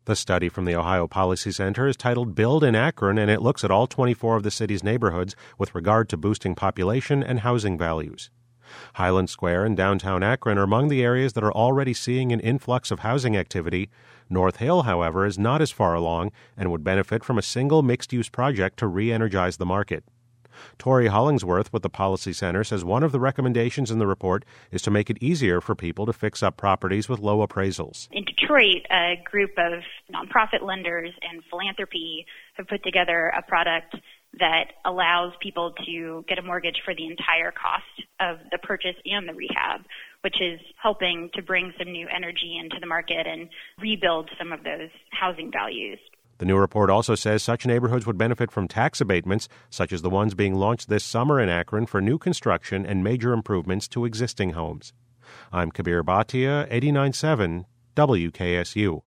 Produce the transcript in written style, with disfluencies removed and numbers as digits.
The study from the Ohio Policy Center is titled Build in Akron, and it looks at all 24 of the city's neighborhoods with regard to boosting population and housing values. Highland Square and downtown Akron are among the areas that are already seeing an influx of housing activity. North Hill, however, is not as far along and would benefit from a single mixed-use project to re-energize the market. Tori Hollingsworth with the Policy Center says one of the recommendations in the report is to make it easier for people to fix up properties with low appraisals. In Detroit, a group of nonprofit lenders and philanthropy have put together a product that allows people to get a mortgage for the entire cost of the purchase and the rehab, which is helping to bring some new energy into the market and rebuild some of those housing values. The new report also says such neighborhoods would benefit from tax abatements, such as the ones being launched this summer in Akron for new construction and major improvements to existing homes. I'm Kabir Bhatia, 89.7 WKSU.